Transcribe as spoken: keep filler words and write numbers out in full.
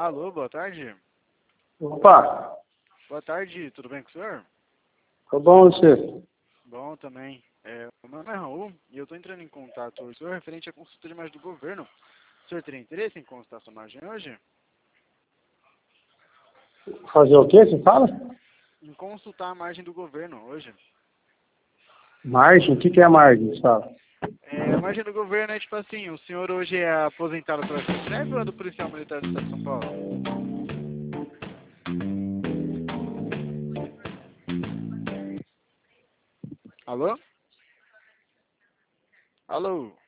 Alô, boa tarde. Opa, Boa tarde, tudo bem com o senhor? tá bom você? Bom também. É, o meu nome é Raul e eu estou entrando em contato hoje. O senhor referente à consulta de imagem do governo. O senhor teria interesse em consultar sua imagem hoje? Fazer o quê, você fala? Em consultar a margem do governo hoje. Margem? O que, que é margem, você fala? É, a margem do governo é tipo assim, o senhor hoje é aposentado pela FETREV ou é do Policial Militar do Estado de São Paulo? Alô? Alô?